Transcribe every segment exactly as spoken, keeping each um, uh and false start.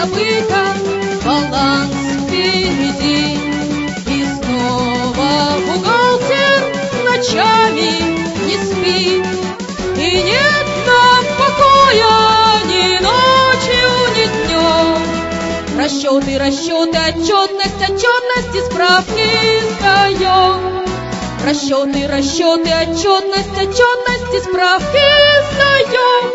забыто, баланс впереди. И снова бухгалтер ночами не спит, и нет нам покоя ни ночью, ни днем. Расчеты, расчеты, отчетность, отчетность и справки сдаем. Расчеты, расчеты, отчетность, отчетность и справки сдаем.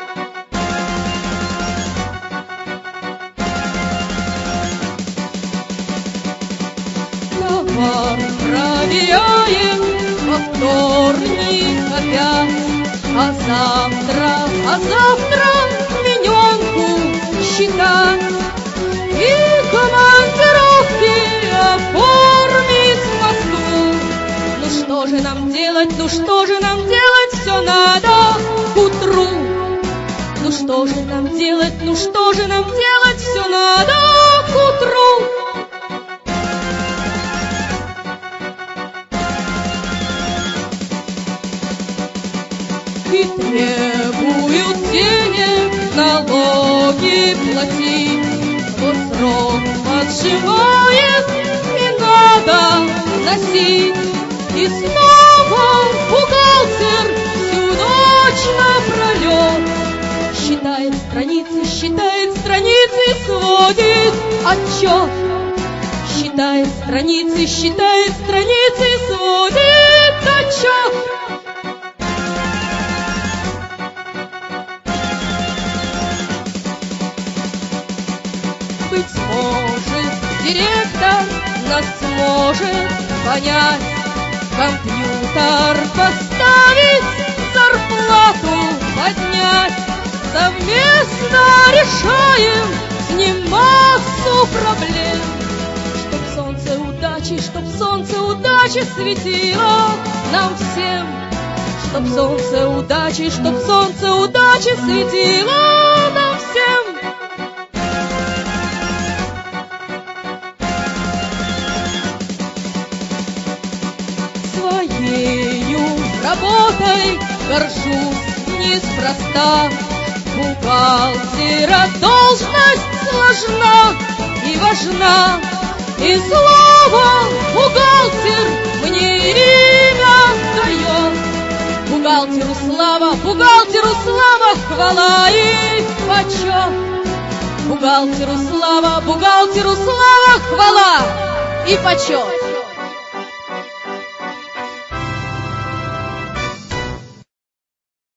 Товар проверяем во вторник опять, а завтра, а завтра мененку считать и командировки оформить в Москву. Ну что же нам делать, ну что же нам делать, все надо к утру. Ну что же нам делать, ну что же нам делать, все надо к утру. И требуют денег, налоги платить. Вот срок поджимает, и надо носить. И снова бухгалтер всю ночь напролет считает страницы, считает страницы, сводит отчет. Считает страницы, считает страницы, сводит отчет. Быть может, директор нас сможет понять, компьютер поставить, зарплату поднять. Совместно решаем с ним массу проблем. Чтоб солнце удачи, чтоб солнце удачи светило нам всем. Чтоб солнце удачи, чтоб солнце удачи светило нам всем. Своею работой горжусь неспроста. Бухгалтера должность сложна и важна, и слово бухгалтер мне имя дает. Бухгалтеру слава, бухгалтеру слава, хвала и почет. Бухгалтеру слава, бухгалтеру слава, хвала и почет.